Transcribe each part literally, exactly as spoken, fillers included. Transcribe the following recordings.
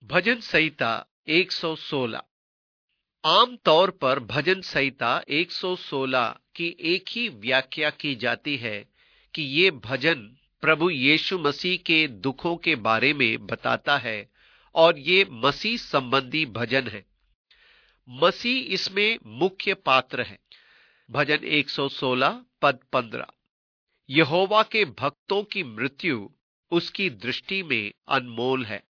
भजन संहिता एक सौ सोलह। आमतौर पर भजन संहिता एक सौ सोलह की एक ही व्याख्या की जाती है कि ये भजन प्रभु यीशु मसीह के दुखों के बारे में बताता है और ये मसीह संबंधी भजन है। मसीह इसमें मुख्य पात्र है। भजन एक सौ सोलह पद पंद्रह। यहोवा के भक्तों की मृत्यु उसकी दृष्टि में अनमोल है।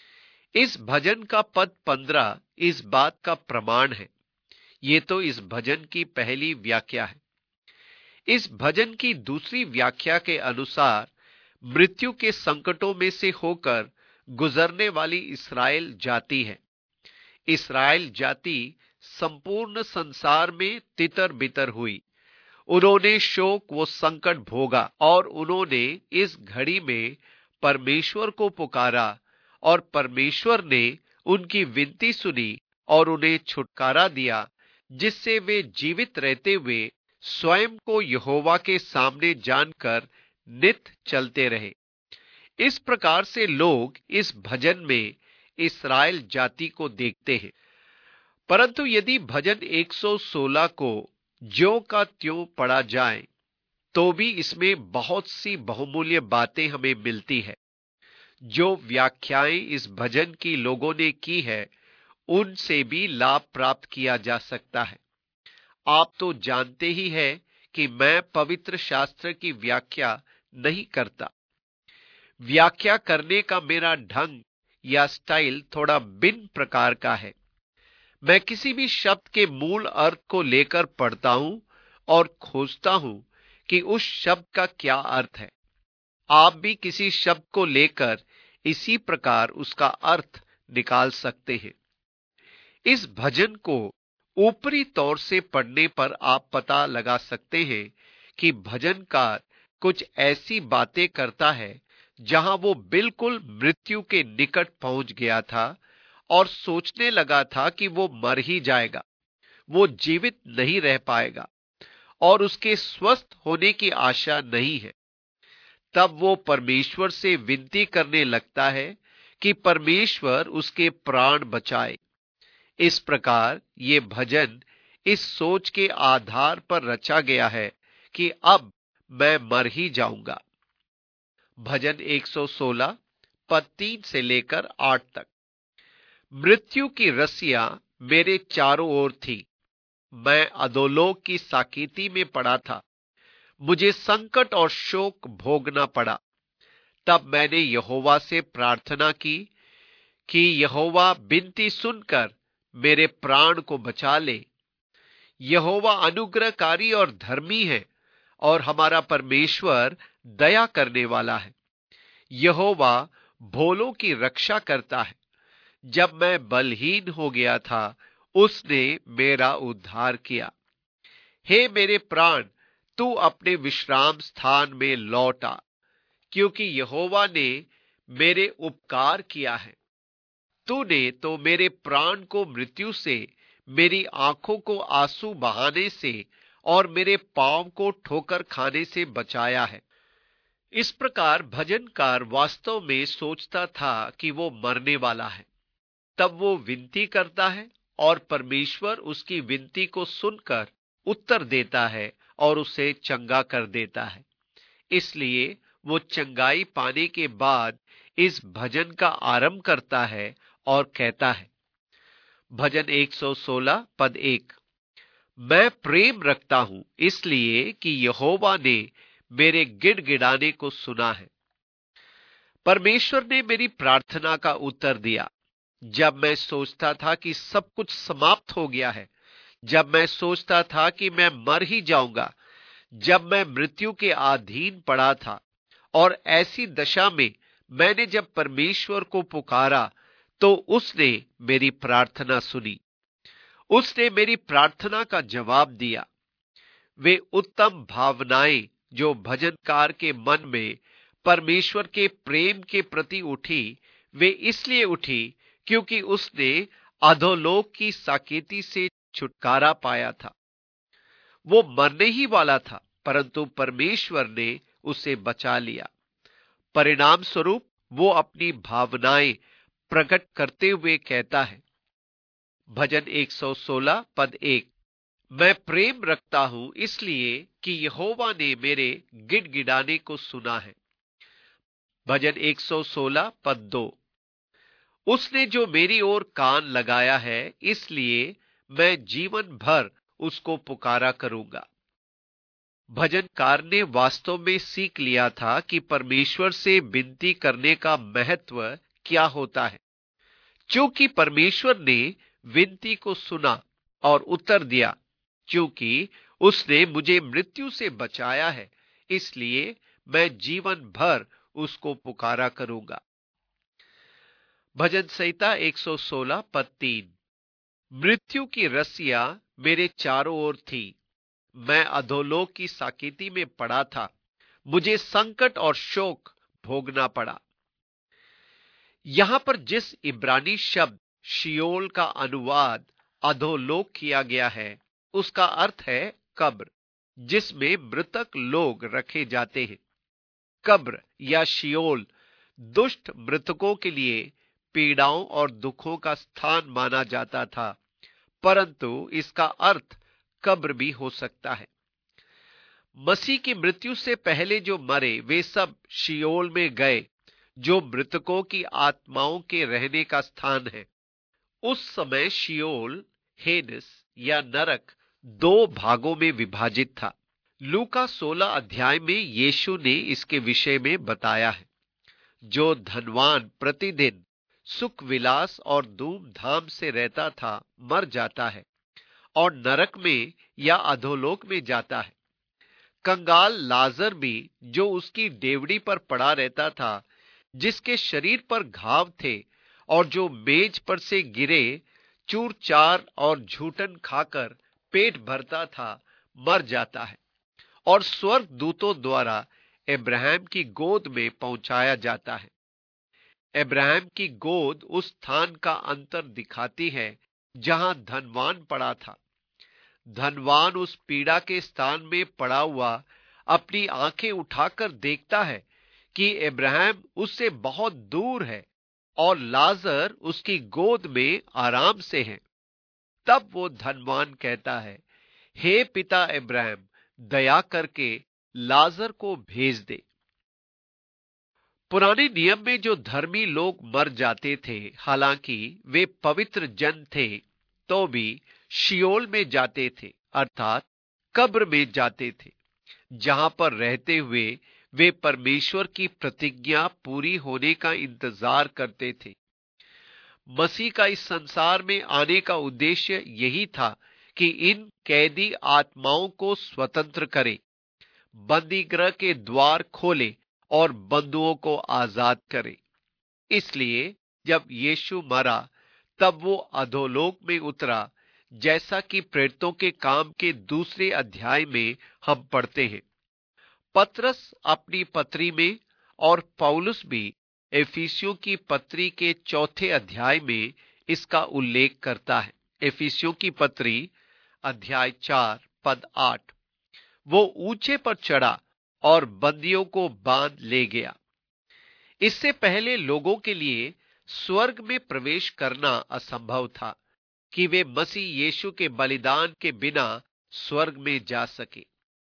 इस भजन का पद पंद्रह इस बात का प्रमाण है। ये तो इस भजन की पहली व्याख्या है। इस भजन की दूसरी व्याख्या के अनुसार मृत्यु के संकटों में से होकर गुजरने वाली इस्राएल जाति है। इस्राएल जाति संपूर्ण संसार में तितर बितर हुई। उन्होंने शोक व संकट भोगा और उन्होंने इस घड़ी में परमेश्वर को पुकारा और परमेश्वर ने उनकी विनती सुनी और उन्हें छुटकारा दिया, जिससे वे जीवित रहते हुए स्वयं को यहोवा के सामने जानकर नित चलते रहे। इस प्रकार से लोग इस भजन में इस्राएल जाति को देखते हैं। परंतु यदि भजन एक सौ सोलह को ज्यों का त्यों पढ़ा जाए तो भी इसमें बहुत सी बहुमूल्य बातें हमें मिलती है। जो व्याख्याएं इस भजन की लोगों ने की है उनसे भी लाभ प्राप्त किया जा सकता है। आप तो जानते ही हैं कि मैं पवित्र शास्त्र की व्याख्या नहीं करता। व्याख्या करने का मेरा ढंग या स्टाइल थोड़ा भिन्न प्रकार का है। मैं किसी भी शब्द के मूल अर्थ को लेकर पढ़ता हूं और खोजता हूं कि उस शब्द का क्या अर्थ है। आप भी किसी शब्द को लेकर इसी प्रकार उसका अर्थ निकाल सकते हैं। इस भजन को ऊपरी तौर से पढ़ने पर आप पता लगा सकते हैं कि भजनकार कुछ ऐसी बातें करता है जहां वो बिल्कुल मृत्यु के निकट पहुंच गया था और सोचने लगा था कि वो मर ही जाएगा, वो जीवित नहीं रह पाएगा और उसके स्वस्थ होने की आशा नहीं है। तब वो परमेश्वर से विनती करने लगता है कि परमेश्वर उसके प्राण बचाए। इस प्रकार ये भजन इस सोच के आधार पर रचा गया है कि अब मैं मर ही जाऊंगा। भजन एक सौ सोलह पद तीन से लेकर आठ तक। मृत्यु की रस्सियां मेरे चारों ओर थी, मैं अधोलोक की साकीती में पड़ा था, मुझे संकट और शोक भोगना पड़ा। तब मैंने यहोवा से प्रार्थना की कि यहोवा विनती सुनकर मेरे प्राण को बचा ले। यहोवा अनुग्रहकारी और धर्मी है और हमारा परमेश्वर दया करने वाला है। यहोवा भोलों की रक्षा करता है। जब मैं बलहीन हो गया था उसने मेरा उद्धार किया। हे मेरे प्राण, तू अपने विश्राम स्थान में लौट आ, क्योंकि यहोवा ने मेरे उपकार किया है। तूने तो मेरे प्राण को मृत्यु से, मेरी आंखों को आंसू बहाने से और मेरे पांव को ठोकर खाने से बचाया है। इस प्रकार भजनकार वास्तव में सोचता था कि वो मरने वाला है। तब वो विनती करता है और परमेश्वर उसकी विनती को सुनकर उत्तर देता है और उसे चंगा कर देता है। इसलिए वो चंगाई पाने के बाद इस भजन का आरंभ करता है और कहता है, भजन एक सौ सोलह पद एक। मैं प्रेम रखता हूं इसलिए कि यहोवा ने मेरे गिड़गिड़ाने को सुना है। परमेश्वर ने मेरी प्रार्थना का उत्तर दिया। जब मैं सोचता था कि सब कुछ समाप्त हो गया है, जब मैं सोचता था कि मैं मर ही जाऊंगा, जब मैं मृत्यु के अधीन पड़ा था और ऐसी दशा में मैंने जब परमेश्वर को पुकारा तो उसने मेरी प्रार्थना सुनी। उसने मेरी प्रार्थना का जवाब दिया। वे उत्तम भावनाएं जो भजनकार के मन में परमेश्वर के प्रेम के प्रति उठी, वे इसलिए उठी क्योंकि उसने अधोलोक की साकेती से छुटकारा पाया था। वो मरने ही वाला था, परंतु परमेश्वर ने उसे बचा लिया। परिणाम स्वरूप वो अपनी भावनाएं प्रकट करते हुए कहता है। भजन एक सौ सोलह पद एक, मैं प्रेम रखता हूं इसलिए कि यहोवा ने मेरे गिड़गिड़ाने को सुना है। भजन एक सौ सोलह पद दो, उसने जो मेरी ओर कान लगाया है इसलिए मैं जीवन भर उसको पुकारा करूंगा। भजनकार ने वास्तव में सीख लिया था कि परमेश्वर से विनती करने का महत्व क्या होता है। क्योंकि परमेश्वर ने विनती को सुना और उत्तर दिया, क्योंकि उसने मुझे मृत्यु से बचाया है इसलिए मैं जीवन भर उसको पुकारा करूंगा। भजन संहिता एक सौ सोलह पद तीन, मृत्यु की रस्सियां मेरे चारों ओर थी, मैं अधोलोक की साकेती में पड़ा था, मुझे संकट और शोक भोगना पड़ा। यहां पर जिस इब्रानी शब्द शियोल का अनुवाद अधोलोक किया गया है उसका अर्थ है कब्र, जिसमें मृतक लोग रखे जाते हैं। कब्र या शियोल दुष्ट मृतकों के लिए पीड़ाओं और दुखों का स्थान माना जाता था, परंतु इसका अर्थ कब्र भी हो सकता है। मसीह की मृत्यु से पहले जो मरे वे सब शियोल में गए, जो मृतकों की आत्माओं के रहने का स्थान है। उस समय शियोल, हेडिस या नरक दो भागों में विभाजित था। लूका सोलह अध्याय में यीशु ने इसके विषय में बताया है। जो धनवान प्रतिदिन सुख विलास और धूमधाम से रहता था मर जाता है और नरक में या अधोलोक में जाता है। कंगाल लाजर भी जो उसकी डेवड़ी पर पड़ा रहता था, जिसके शरीर पर घाव थे और जो मेज पर से गिरे चूर चार और झूठन खाकर पेट भरता था, मर जाता है और स्वर्ग दूतों द्वारा अब्राहम की गोद में पहुंचाया जाता है। अब्राहम की गोद उस स्थान का अंतर दिखाती है जहां धनवान पड़ा था। धनवान उस पीड़ा के स्थान में पड़ा हुआ अपनी आंखें उठाकर देखता है कि अब्राहम उससे बहुत दूर है और लाजर उसकी गोद में आराम से है। तब वो धनवान कहता है, हे पिता अब्राहम, दया करके लाजर को भेज दे। पुराने नियम में जो धर्मी लोग मर जाते थे, हालांकि वे पवित्र जन थे, तो भी शियोल में जाते थे, अर्थात कब्र में जाते थे, जहां पर रहते हुए वे परमेश्वर की प्रतिज्ञा पूरी होने का इंतजार करते थे। मसीह का इस संसार में आने का उद्देश्य यही था कि इन कैदी आत्माओं को स्वतंत्र करे, बंदी गृह के द्वार खोले और बंधुओं को आजाद करे। इसलिए जब यीशु मरा तब वो अधोलोक में उतरा, जैसा कि प्रेरितों के काम के दूसरे अध्याय में हम पढ़ते हैं। पतरस अपनी पत्री में और पौलुस भी एफिसियों की पत्री के चौथे अध्याय में इसका उल्लेख करता है। एफिसियों की पत्री अध्याय चार पद आठ, वो ऊंचे पर चढ़ा और बंदियों को बांध ले गया। इससे पहले लोगों के लिए स्वर्ग में प्रवेश करना असंभव था कि वे मसीह यीशु के बलिदान के बिना स्वर्ग में जा सके।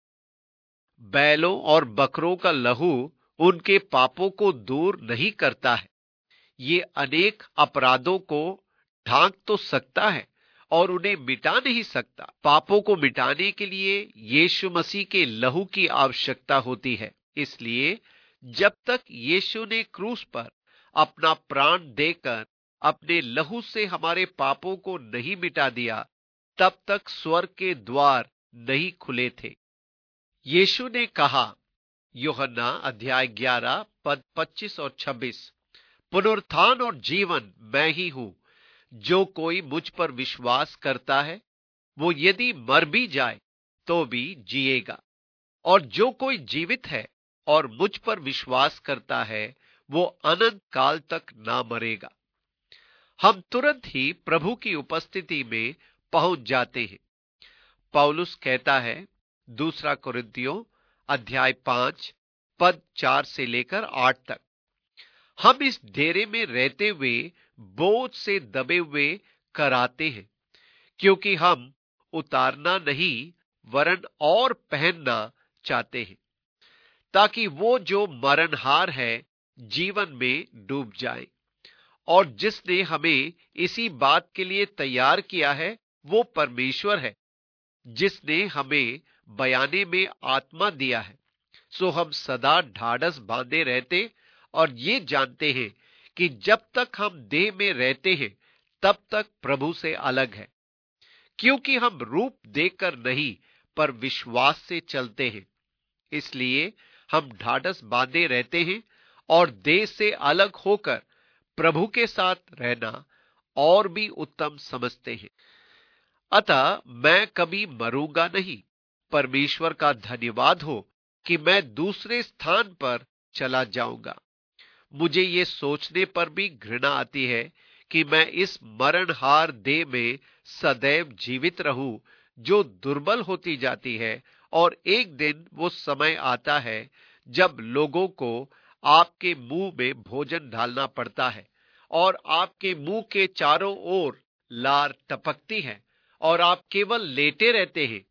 बैलों और बकरों का लहू उनके पापों को दूर नहीं करता है। ये अनेक अपराधों को ढांक तो सकता है और उन्हें मिटा नहीं सकता। पापों को मिटाने के लिए यीशु मसीह के लहू की आवश्यकता होती है। इसलिए जब तक यीशु ने क्रूस पर अपना प्राण देकर अपने लहू से हमारे पापों को नहीं मिटा दिया, तब तक स्वर्ग के द्वार नहीं खुले थे। यीशु ने कहा, यूहन्ना अध्याय ग्यारह पद पच्चीस और छब्बीस, पुनरुत्थान और जीवन मैं ही हूं। जो कोई मुझ पर विश्वास करता है वो यदि मर भी जाए तो भी जिएगा, और जो कोई जीवित है और मुझ पर विश्वास करता है वो अनंत काल तक ना मरेगा। हम तुरंत ही प्रभु की उपस्थिति में पहुंच जाते हैं। पौलुस कहता है दूसरा कुरिन्थियों अध्याय पांच पद चार से लेकर आठ तक, हम इस डेरे में रहते हुए बोझ से दबे हुए कराते हैं, क्योंकि हम उतारना नहीं वरन और पहनना चाहते हैं, ताकि वो जो मरणहार है जीवन में डूब जाए। और जिसने हमें इसी बात के लिए तैयार किया है वो परमेश्वर है, जिसने हमें बयाने में आत्मा दिया है। सो हम सदा ढाढ़स बांधे रहते और ये जानते हैं कि जब तक हम देह में रहते हैं तब तक प्रभु से अलग है, क्योंकि हम रूप देखकर नहीं पर विश्वास से चलते हैं। इसलिए हम ढाढ़स बांधे रहते हैं और देह से अलग होकर प्रभु के साथ रहना और भी उत्तम समझते हैं। अतः मैं कभी मरूंगा नहीं। परमेश्वर का धन्यवाद हो कि मैं दूसरे स्थान पर चला जाऊंगा। मुझे ये सोचने पर भी घृणा आती है कि मैं इस मरणहार देह में सदैव जीवित रहूं, जो दुर्बल होती जाती है, और एक दिन वो समय आता है जब लोगों को आपके मुंह में भोजन डालना पड़ता है और आपके मुंह के चारों ओर लार टपकती है और आप केवल लेटे रहते हैं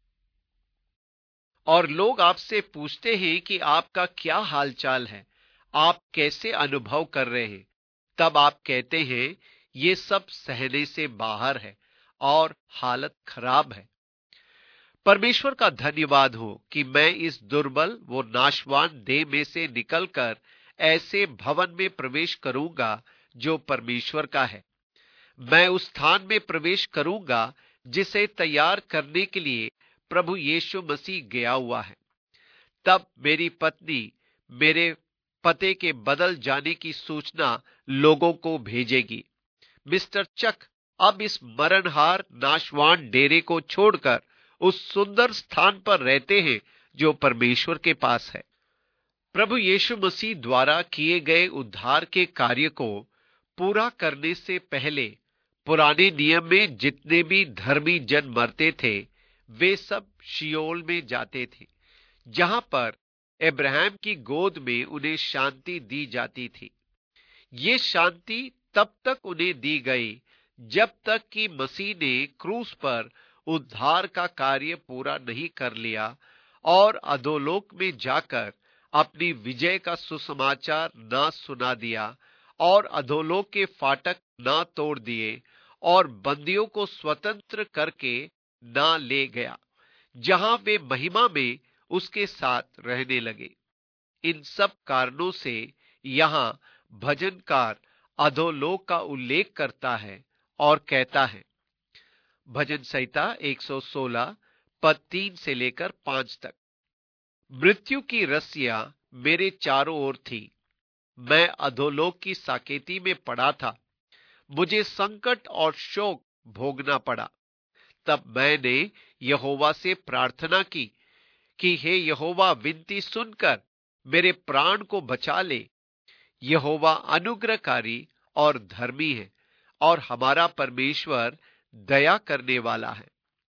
और लोग आपसे पूछते हैं कि आपका क्या हालचाल है, आप कैसे अनुभव कर रहे हैं। तब आप कहते हैं ये सब सहने से बाहर है और हालत खराब है। परमेश्वर का धन्यवाद हो कि मैं इस दुर्बल वो नाशवान देह में से निकलकर ऐसे भवन में प्रवेश करूंगा जो परमेश्वर का है। मैं उस स्थान में प्रवेश करूंगा जिसे तैयार करने के लिए प्रभु यीशु मसीह गया हुआ है। तब मेरी पत्नी मेरे पते के बदल जाने की सूचना लोगों को भेजेगी। मिस्टर चक अब इस मरणहार नाशवान डेरे को छोड़कर उस सुंदर स्थान पर रहते हैं जो परमेश्वर के पास है। प्रभु यीशु मसीह द्वारा किए गए उद्धार के कार्य को पूरा करने से पहले पुराने नियम में जितने भी धर्मी जन मरते थे वे सब शियोल में जाते थे, जहां पर अब्राहम की गोद में उन्हें शांति दी जाती थी। ये शांति तब तक उन्हें दी गई जब तक कि मसीह ने क्रूस पर उद्धार का कार्य पूरा नहीं कर लिया और अधोलोक में जाकर अपनी विजय का सुसमाचार न सुना दिया और अधोलोक के फाटक न तोड़ दिए और बंदियों को स्वतंत्र करके न ले गया, जहां वे महिमा में उसके साथ रहने लगे। इन सब कारणों से यहां भजनकार अधोलोक का उल्लेख करता है और कहता है, भजन संहिता एक सौ सोलह पद तीन से लेकर पांच तक, मृत्यु की रस्सियां मेरे चारों ओर थी, मैं अधोलोक की साकेती में पड़ा था, मुझे संकट और शोक भोगना पड़ा। तब मैंने यहोवा से प्रार्थना की कि हे यहोवा, विनती सुनकर मेरे प्राण को बचा ले। यहोवा अनुग्रहकारी और धर्मी है और हमारा परमेश्वर दया करने वाला है।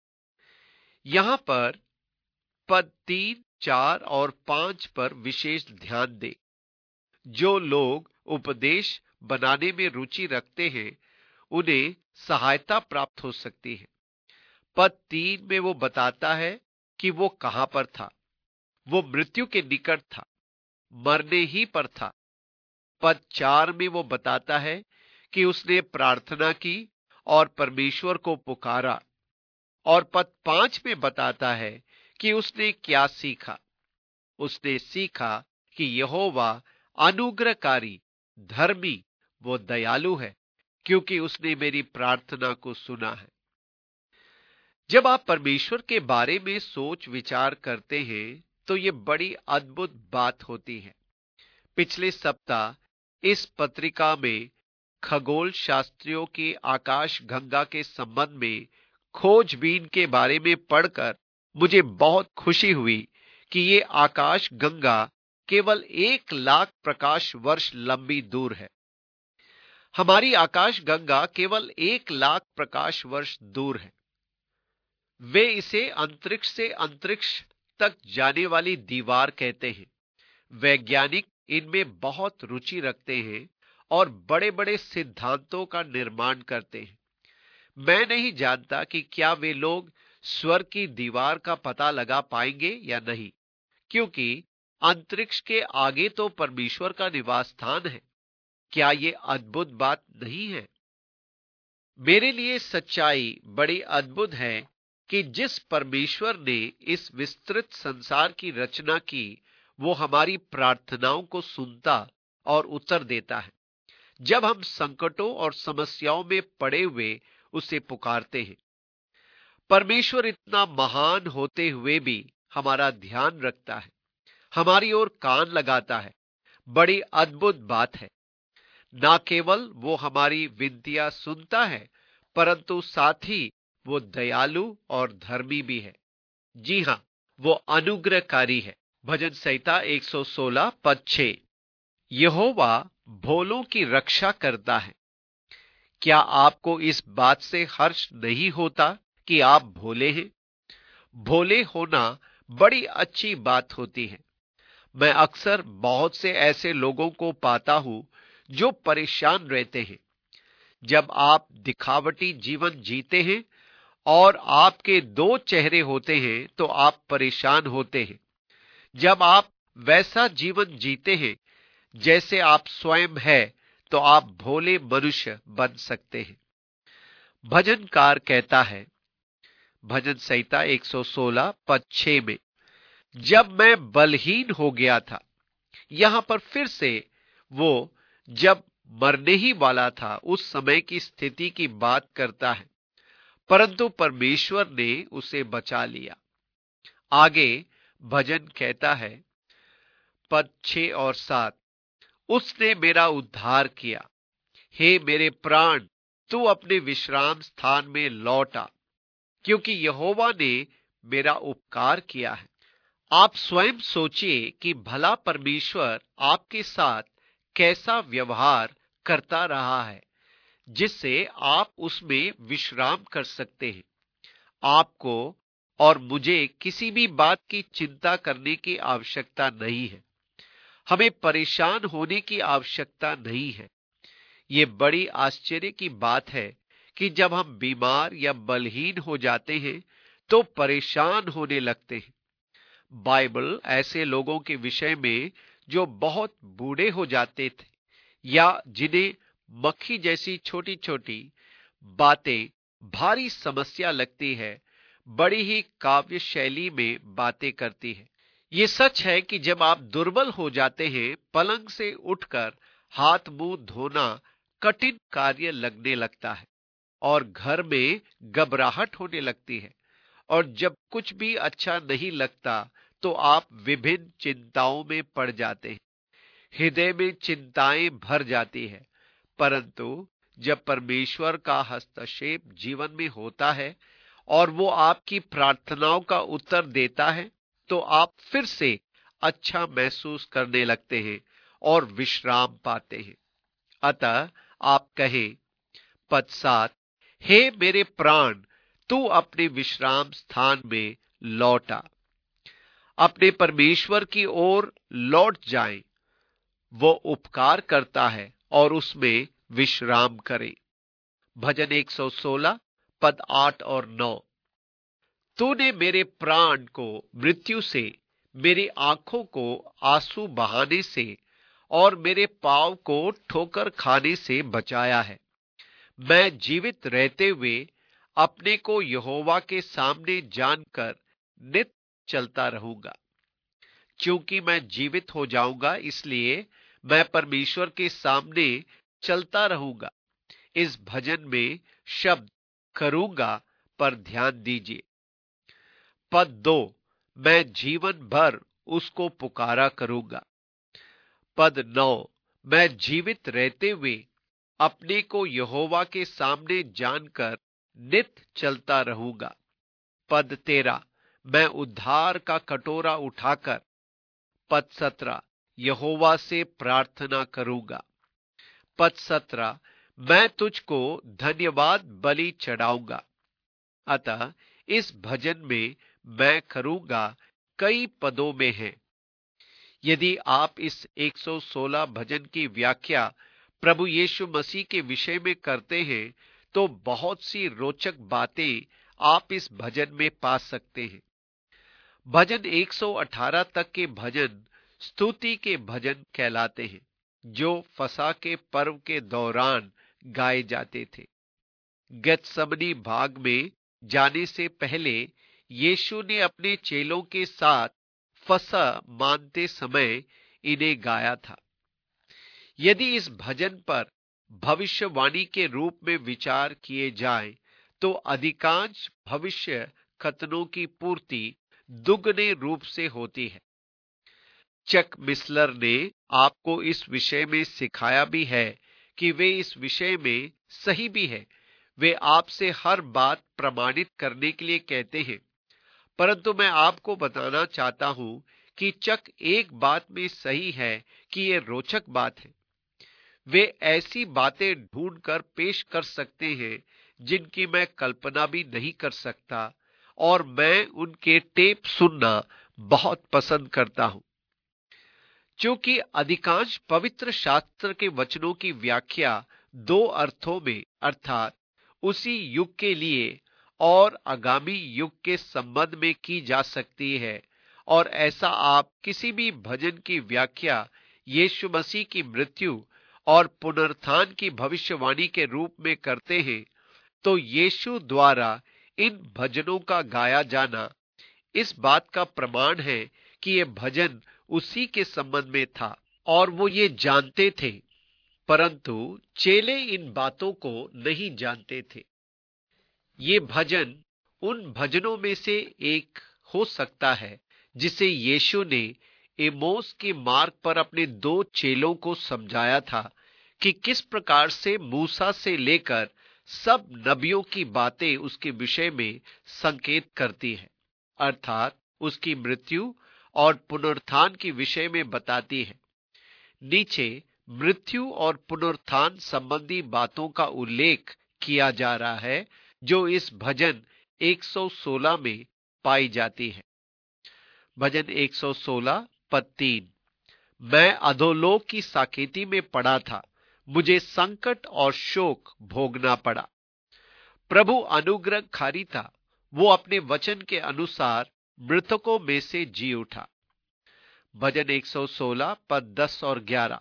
यहां पर पद तीन, चार और पांच पर विशेष ध्यान दे। जो लोग उपदेश बनाने में रुचि रखते हैं उन्हें सहायता प्राप्त हो सकती है। पद तीन में वो बताता है कि वो कहां पर था। वो मृत्यु के निकट था, मरने ही पर था। पद चार में वो बताता है कि उसने प्रार्थना की और परमेश्वर को पुकारा। और पद पांच में बताता है कि उसने क्या सीखा। उसने सीखा कि यहोवा अनुग्रहकारी, धर्मी वो दयालु है, क्योंकि उसने मेरी प्रार्थना को सुना है। जब आप परमेश्वर के बारे में सोच विचार करते हैं तो ये बड़ी अद्भुत बात होती है। पिछले सप्ताह इस पत्रिका में खगोल शास्त्रियों की आकाश गंगा के संबंध में खोजबीन के बारे में पढ़कर मुझे बहुत खुशी हुई कि ये आकाश गंगा केवल एक लाख प्रकाश वर्ष लंबी दूर है। हमारी आकाश गंगा केवल एक लाख प्रकाश वर्ष दूर है। वे इसे अंतरिक्ष से अंतरिक्ष तक जाने वाली दीवार कहते हैं। वैज्ञानिक इनमें बहुत रुचि रखते हैं और बड़े बड़े सिद्धांतों का निर्माण करते हैं। मैं नहीं जानता कि क्या वे लोग स्वर्ग की दीवार का पता लगा पाएंगे या नहीं, क्योंकि अंतरिक्ष के आगे तो परमेश्वर का निवास स्थान है। क्या ये अद्भुत बात नहीं है? मेरे लिए सच्चाई बड़ी अद्भुत है कि जिस परमेश्वर ने इस विस्तृत संसार की रचना की, वो हमारी प्रार्थनाओं को सुनता और उत्तर देता है जब हम संकटों और समस्याओं में पड़े हुए उसे पुकारते हैं। परमेश्वर इतना महान होते हुए भी हमारा ध्यान रखता है, हमारी ओर कान लगाता है। बड़ी अद्भुत बात है। ना केवल वो हमारी विनतियां सुनता है, परंतु साथ ही वो दयालु और धर्मी भी है। जी हां, वो अनुग्रहकारी है। भजन संहिता एक सौ सोलह पद छह। यहोवा भोलों की रक्षा करता है। क्या आपको इस बात से हर्ष नहीं होता कि आप भोले हैं? भोले होना बड़ी अच्छी बात होती है। मैं अक्सर बहुत से ऐसे लोगों को पाता हूं जो परेशान रहते हैं। जब आप दिखावटी जीवन जीते हैं और आपके दो चेहरे होते हैं तो आप परेशान होते हैं। जब आप वैसा जीवन जीते हैं जैसे आप स्वयं है, तो आप भोले मनुष्य बन सकते हैं। भजनकार कहता है, भजन संहिता एक सौ सोलह पद छह में, जब मैं बलहीन हो गया था। यहां पर फिर से वो जब मरने ही वाला था उस समय की स्थिति की बात करता है, परंतु परमेश्वर ने उसे बचा लिया। आगे भजन कहता है, पद छह और सात, उसने मेरा उद्धार किया। हे मेरे प्राण, तू अपने विश्राम स्थान में लौट आ, क्योंकि यहोवा ने मेरा उपकार किया है। आप स्वयं सोचिए कि भला परमेश्वर आपके साथ कैसा व्यवहार करता रहा है, जिससे आप उसमें विश्राम कर सकते हैं। आपको और मुझे किसी भी बात की चिंता करने की आवश्यकता नहीं है। हमें परेशान होने की आवश्यकता नहीं है। ये बड़ी आश्चर्य की बात है कि जब हम बीमार या बलहीन हो जाते हैं तो परेशान होने लगते हैं। बाइबल ऐसे लोगों के विषय में जो बहुत बूढ़े हो जाते थे या जिन्हें मक्खी जैसी छोटी छोटी बातें भारी समस्या लगती है, बड़ी ही काव्य शैली में बातें करती है। ये सच है कि जब आप दुर्बल हो जाते हैं, पलंग से उठकर हाथ मुंह धोना कठिन कार्य लगने लगता है और घर में घबराहट होने लगती है, और जब कुछ भी अच्छा नहीं लगता तो आप विभिन्न चिंताओं में पड़ जाते हैं। हृदय में चिंताएं भर जाती है। परंतु जब परमेश्वर का हस्तक्षेप जीवन में होता है और वो आपकी प्रार्थनाओं का उत्तर देता है, तो आप फिर से अच्छा महसूस करने लगते हैं और विश्राम पाते हैं। अतः आप कहें, पद सात, हे मेरे प्राण, तू अपने विश्राम स्थान में लौट आ। अपने परमेश्वर की ओर लौट जाएं। वो उपकार करता है और उसमें विश्राम करें। भजन एक सौ सोलह पद आठ और नौ। तूने मेरे प्राण को मृत्यु से, मेरी आंखों को आंसू बहाने से और मेरे पांव को ठोकर खाने से बचाया है। मैं जीवित रहते हुए अपने को यहोवा के सामने जानकर नित चलता रहूंगा। क्योंकि मैं जीवित हो जाऊंगा, इसलिए मैं परमेश्वर के सामने चलता रहूंगा। इस भजन में शब्द करूंगा पर ध्यान दीजिए। पद दो, मैं जीवन भर उसको पुकारा करूंगा। पद नौ, मैं जीवित रहते हुए अपने को यहोवा के सामने जानकर नित चलता रहूंगा। पद तेरह, मैं उद्धार का कटोरा उठाकर। पद सत्रह, यहोवा से प्रार्थना करूंगा। पद सत्रह, मैं तुझको धन्यवाद बलि चढ़ाऊंगा। अतः इस भजन में मैं करूंगा कई पदों में है। यदि आप इस एक सौ सोलह भजन की व्याख्या प्रभु यीशु मसीह के विषय में करते हैं, तो बहुत सी रोचक बातें आप इस भजन में पा सकते हैं। भजन एक सौ अठारह तक के भजन स्तुति के भजन कहलाते हैं, जो फसह के पर्व के दौरान गाए जाते थे। गेत्समनी भाग में जाने से पहले यीशु ने अपने चेलों के साथ फसह मानते समय इन्हें गाया था। यदि इस भजन पर भविष्यवाणी के रूप में विचार किए जाए, तो अधिकांश भविष्य कथनों की पूर्ति दुगने रूप से होती है। चक मिसलर ने आपको इस विषय में सिखाया भी है कि वे इस विषय में सही भी है। वे आपसे हर बात प्रमाणित करने के लिए कहते हैं, परंतु मैं आपको बताना चाहता हूं कि चक एक बात में सही है कि यह रोचक बात है। वे ऐसी बातें ढूंढकर पेश कर सकते हैं जिनकी मैं कल्पना भी नहीं कर सकता, और मैं उनके टेप सुनना बहुत पसंद करता हूं। क्योंकि अधिकांश पवित्र शास्त्र के वचनों की व्याख्या दो अर्थों में, अर्थात उसी युग के लिए और आगामी युग के संबंध में की जा सकती है, और ऐसा आप किसी भी भजन की व्याख्या यीशु मसीह की मृत्यु और पुनरुत्थान की भविष्यवाणी के रूप में करते हैं, तो यीशु द्वारा इन भजनों का गाया जाना इस बात का प्रमाण है कि यह भजन उसी के संबंध में था और वो ये जानते थे, परंतु चेले इन बातों को नहीं जानते थे। ये भजन उन भजनों में से एक हो सकता है जिसे यीशु ने एमोस के मार्ग पर अपने दो चेलों को समझाया था कि किस प्रकार से मूसा से लेकर सब नबियों की बातें उसके विषय में संकेत करती है, अर्थात उसकी मृत्यु और पुनरुत्थान के विषय में बताती है। नीचे मृत्यु और पुनरुत्थान संबंधी बातों का उल्लेख किया जा रहा है जो इस भजन एक सौ सोलह में पाई जाती है। भजन एक सौ सोलह पद तीन, मैं अधोलोक की साकेती में पड़ा था, मुझे संकट और शोक भोगना पड़ा। प्रभु अनुग्रहकारी था, वो अपने वचन के अनुसार मृतकों में से जी उठा। भजन एक सौ सोलह पद दस और ग्यारह,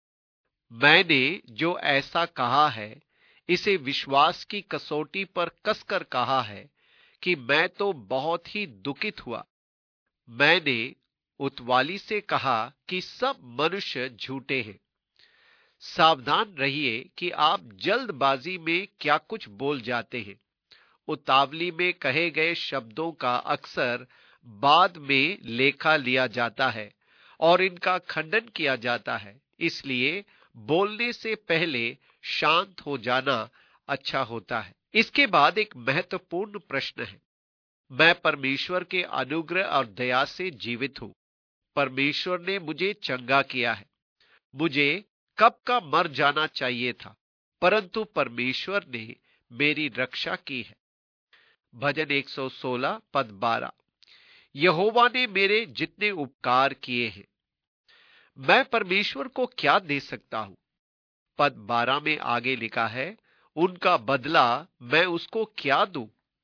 मैंने जो ऐसा कहा है इसे विश्वास की कसौटी पर कसकर कहा है कि मैं तो बहुत ही दुखित हुआ। मैंने उतवाली से कहा कि सब मनुष्य झूठे हैं। सावधान रहिए कि आप जल्दबाजी में क्या कुछ बोल जाते हैं। उतावली में कहे गए शब्दों का अक्सर बाद में लेखा लिया जाता है और इनका खंडन किया जाता है, इसलिए बोलने से पहले शांत हो जाना अच्छा होता है। इसके बाद एक महत्वपूर्ण प्रश्न है, मैं परमेश्वर के अनुग्रह और दया से जीवित हूं। परमेश्वर ने मुझे चंगा किया है। मुझे कब का मर जाना चाहिए था, परंतु परमेश्वर ने मेरी रक्षा की है। भजन एक सौ सोलह पद बारह, यहोवा ने मेरे जितने उपकार किए हैं, मैं परमेश्वर को क्या दे सकता हूं। पद बारह में आगे लिखा है, उनका बदला मैं उसको क्या दूं।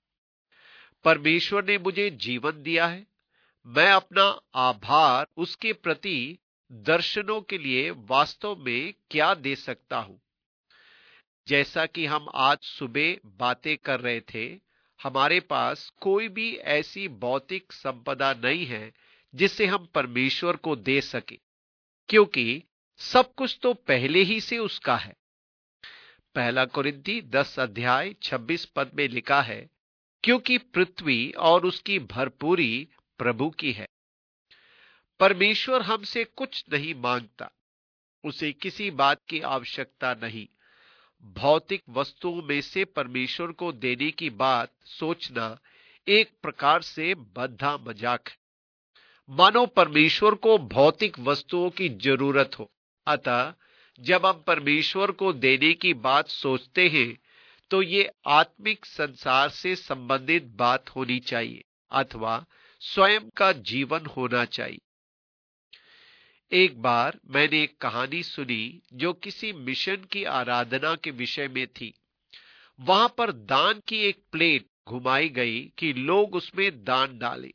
परमेश्वर ने मुझे जीवन दिया है, मैं अपना आभार उसके प्रति दर्शनों के लिए वास्तव में क्या दे सकता हूं। जैसा कि हम आज सुबह बातें कर रहे थे, हमारे पास कोई भी ऐसी भौतिक संपदा नहीं है जिसे हम परमेश्वर को दे सके, क्योंकि सब कुछ तो पहले ही से उसका है। पहला कुरिन्थी दस अध्याय छब्बीस पद में लिखा है, क्योंकि पृथ्वी और उसकी भरपूरी प्रभु की है। परमेश्वर हमसे कुछ नहीं मांगता, उसे किसी बात की आवश्यकता नहीं। भौतिक वस्तुओं में से परमेश्वर को देने की बात सोचना एक प्रकार से बद्धा मजाक है, मानो परमेश्वर को भौतिक वस्तुओं की जरूरत हो। अतः जब हम परमेश्वर को देने की बात सोचते हैं तो ये आत्मिक संसार से संबंधित बात होनी चाहिए अथवा स्वयं का जीवन होना चाहिए। एक बार मैंने एक कहानी सुनी जो किसी मिशन की आराधना के विषय में थी। वहां पर दान की एक प्लेट घुमाई गई कि लोग उसमें दान डालें।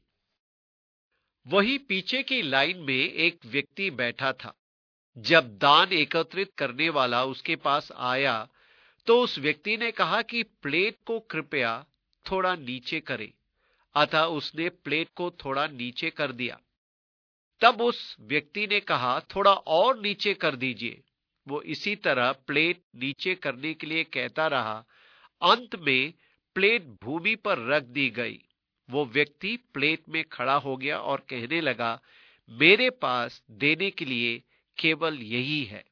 वही पीछे की लाइन में एक व्यक्ति बैठा था। जब दान एकत्रित करने वाला उसके पास आया तो उस व्यक्ति ने कहा कि प्लेट को कृपया थोड़ा नीचे करें। अतः उसने प्लेट को थोड़ा नीचे कर दिया। तब उस व्यक्ति ने कहा, थोड़ा और नीचे कर दीजिए। वो इसी तरह प्लेट नीचे करने के लिए कहता रहा। अंत में प्लेट भूमि पर रख दी गई। वो व्यक्ति प्लेट में खड़ा हो गया और कहने लगा, मेरे पास देने के लिए केवल यही है।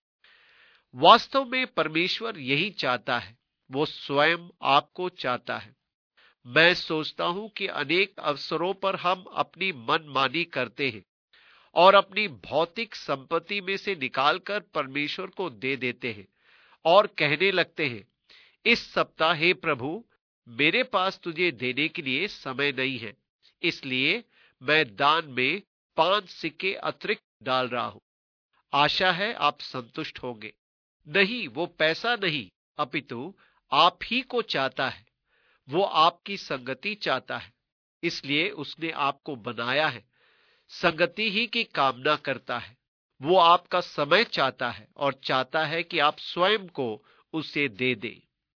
वास्तव में परमेश्वर यही चाहता है। वो स्वयं आपको चाहता है। मैं सोचता हूं कि अनेक अवसरों पर हम अपनी मनमानी करते हैं और अपनी भौतिक संपत्ति में से निकालकर परमेश्वर को दे देते हैं और कहने लगते हैं, इस सप्ताह हे प्रभु, मेरे पास तुझे देने के लिए समय नहीं है, इसलिए मैं दान में पांच सिक्के अतिरिक्त डाल रहा हूं। आशा है आप संतुष्ट होंगे। नहीं, वो पैसा नहीं, अपितु आप ही को चाहता है। वो आपकी संगति चाहता है, इसलिए उसने आपको बनाया है। संगति ही की कामना करता है। वो आपका समय चाहता है और चाहता है कि आप स्वयं को उसे दे दें।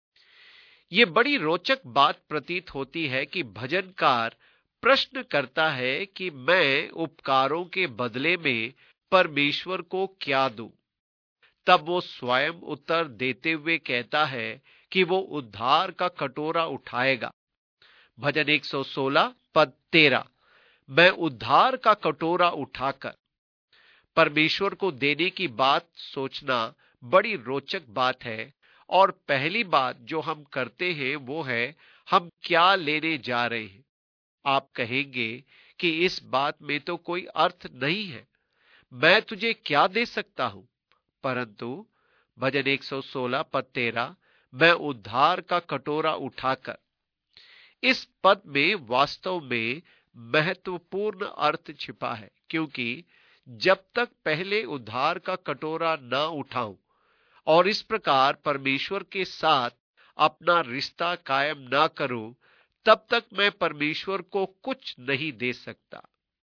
ये बड़ी रोचक बात प्रतीत होती है कि भजनकार प्रश्न करता है कि मैं उपकारों के बदले में परमेश्वर को क्या दूं। तब वो स्वयं उत्तर देते हुए कहता है कि वो उद्धार का कटोरा उठाएगा। भजन एक सौ सोलह पद तेरह। मैं उद्धार का कटोरा उठाकर। परमेश्वर को देने की बात सोचना बड़ी रोचक बात है। और पहली बात जो हम करते हैं वो है, हम क्या लेने जा रहे हैं। आप कहेंगे कि इस बात में तो कोई अर्थ नहीं है, मैं तुझे क्या दे सकता हूं। परंतु भजन एक सौ सोलह पद तेरह, मैं उद्धार का कटोरा उठाकर, इस पद में वास्तव में महत्वपूर्ण अर्थ छिपा है। क्योंकि जब तक पहले उद्धार का कटोरा ना उठाऊं और इस प्रकार परमेश्वर के साथ अपना रिश्ता कायम ना करूं, तब तक मैं परमेश्वर को कुछ नहीं दे सकता।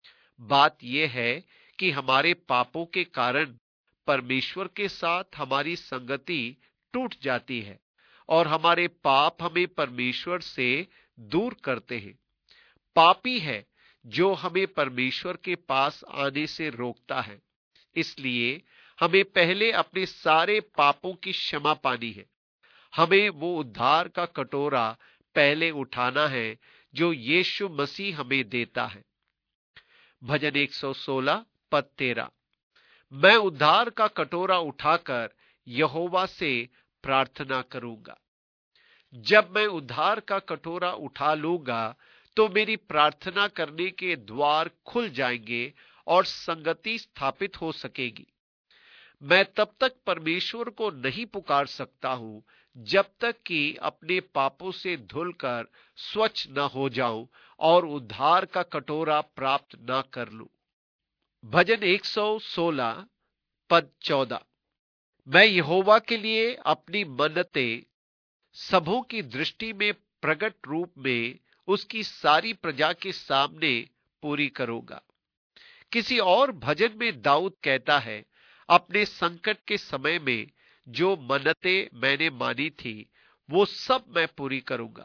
बात यह है कि हमारे पापों के कारण परमेश्वर के साथ हमारी संगति टूट जाती है और हमारे पाप हमें परमेश्वर से दूर करते हैं। पापी है जो हमें परमेश्वर के पास आने से रोकता है। इसलिए हमें पहले अपने सारे पापों की क्षमा पानी है। हमें वो उद्धार का कटोरा पहले उठाना है जो यीशु मसीह हमें देता है। भजन एक सौ सोलह पद तेरह, मैं उद्धार का कटोरा उठाकर यहोवा से प्रार्थना करूंगा। जब मैं उद्धार का कटोरा उठा लूंगा तो मेरी प्रार्थना करने के द्वार खुल जाएंगे और संगति स्थापित हो सकेगी। मैं तब तक परमेश्वर को नहीं पुकार सकता हूं जब तक कि अपने पापों से धुलकर स्वच्छ न हो जाऊं और उद्धार का कटोरा प्राप्त न कर लूं। भजन एक सौ सोलह पद चौदह, मैं यहोवा के लिए अपनी मन्नतें सबों की दृष्टि में प्रकट रूप में उसकी सारी प्रजा के सामने पूरी करूंगा। किसी और भजन में दाऊद कहता है, अपने संकट के समय में जो मन्नतें मैंने मानी थी वो सब मैं पूरी करूंगा।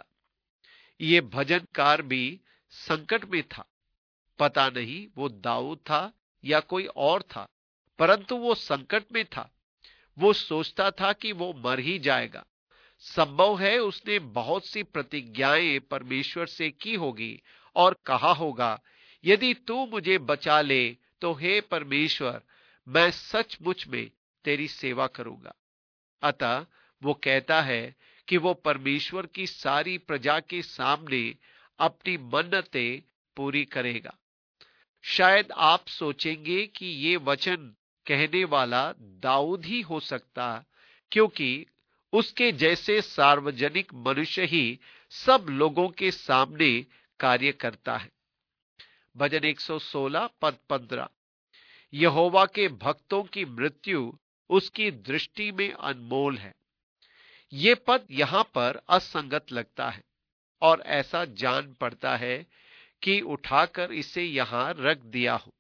ये भजनकार भी संकट में था। पता नहीं वो दाऊद था या कोई और था, परंतु वो संकट में था। वो सोचता था कि वो मर ही जाएगा। संभव है उसने बहुत सी प्रतिज्ञाएं परमेश्वर से की होगी और कहा होगा, यदि तू मुझे बचा ले तो हे परमेश्वर, मैं सचमुच में तेरी सेवा करूंगा। अतः वो कहता है कि वो परमेश्वर की सारी प्रजा के सामने अपनी मन्नतें पूरी करेगा। शायद आप सोचेंगे कि ये वचन कहने वाला दाऊद ही हो सकता, क्योंकि उसके जैसे सार्वजनिक मनुष्य ही सब लोगों के सामने कार्य करता है। भजन एक सौ सोलह पद पंद्रह, यहोवा के भक्तों की मृत्यु उसकी दृष्टि में अनमोल है। ये पद यहां पर असंगत लगता है और ऐसा जान पड़ता है कि उठाकर इसे यहां रख दिया हो।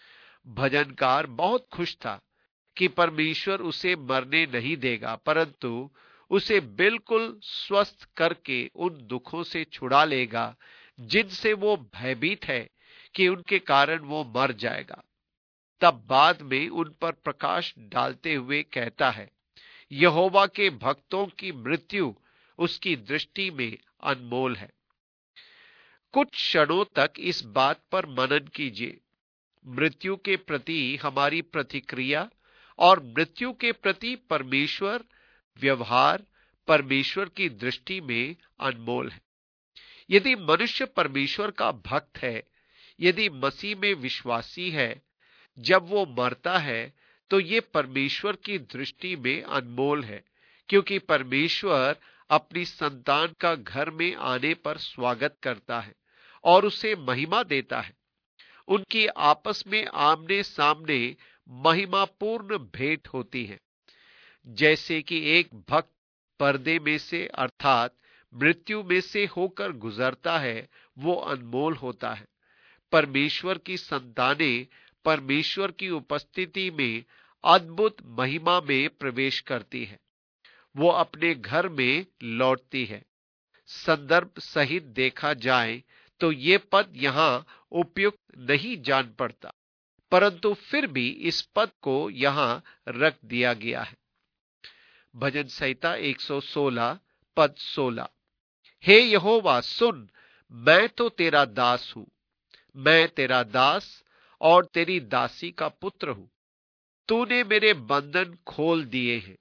भजनकार बहुत खुश था कि परमेश्वर उसे मरने नहीं देगा, परंतु उसे बिल्कुल स्वस्थ करके उन दुखों से छुड़ा लेगा जिनसे वो भयभीत है कि उनके कारण वो मर जाएगा। तब बाद में उन पर प्रकाश डालते हुए कहता है, यहोवा के भक्तों की मृत्यु उसकी दृष्टि में अनमोल है। कुछ क्षणों तक इस बात पर मनन कीजिए। मृत्यु के प्रति हमारी प्रतिक्रिया और मृत्यु के प्रति परमेश्वर व्यवहार परमेश्वर की दृष्टि में अनमोल है। यदि मनुष्य परमेश्वर का भक्त है, यदि मसीह में विश्वासी है, जब वो मरता है तो ये परमेश्वर की दृष्टि में अनमोल है, क्योंकि परमेश्वर अपनी संतान का घर में आने पर स्वागत करता है और उसे महिमा देता है। उनकी आपस में आमने सामने महिमापूर्ण भेंट होती है। जैसे कि एक भक्त पर्दे में से अर्थात मृत्यु में से होकर गुजरता है, वो अनमोल होता है। परमेश्वर की संतानें परमेश्वर की उपस्थिति में अद्भुत महिमा में प्रवेश करती है। वो अपने घर में लौटती है। संदर्भ सहित देखा जाए तो ये पद यहां उपयुक्त नहीं जान पड़ता, परंतु फिर भी इस पद को यहां रख दिया गया है। भजन संहिता एक सौ सोलह पद सोलह। हे यहोवा सुन, मैं तो तेरा दास हूं, मैं तेरा दास और तेरी दासी का पुत्र हूं। तूने मेरे बंधन खोल दिए हैं।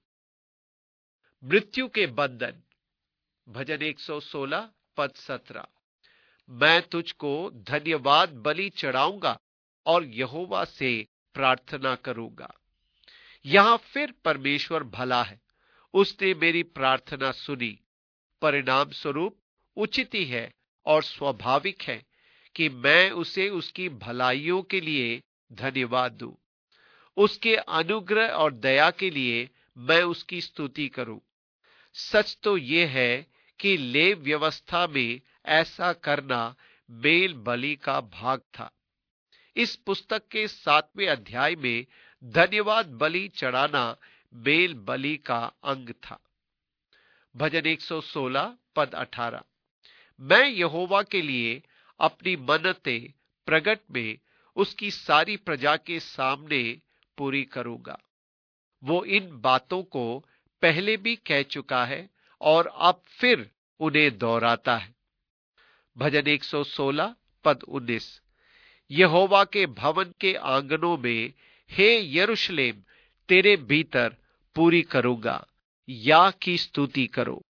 मृत्यु के बंधन। भजन एक सौ सोलह पद सत्रह। मैं तुझको धन्यवाद बलि चढ़ाऊंगा और यहोवा से प्रार्थना करूंगा। यहां फिर परमेश्वर भला है। उसने मेरी प्रार्थना सुनी। परिणाम स्वरूप उचित ही है और स्वाभाविक है कि मैं उसे उसकी भलाइयों के लिए धन्यवाद दूं। उसके अनुग्रह और दया के लिए मैं उसकी स्तुति करूं। सच तो यह है कि लेव व्यवस्था में ऐसा करना मेल बलि का भाग था। इस पुस्तक के सातवें अध्याय में धन्यवाद बलि चढ़ाना मेल बलि का अंग था। भजन एक सौ सोलह पद अठारह। मैं यहोवा के लिए अपनी मन्नतें प्रगट में उसकी सारी प्रजा के सामने पूरी करूंगा। वो इन बातों को पहले भी कह चुका है और अब फिर उन्हें दोहराता है। भजन एक सौ सोलह पद उन्नीस। यहोवा के भवन के आंगनों में, हे यरूशलेम, तेरे भीतर पूरी करूंगा, या की स्तुति करो।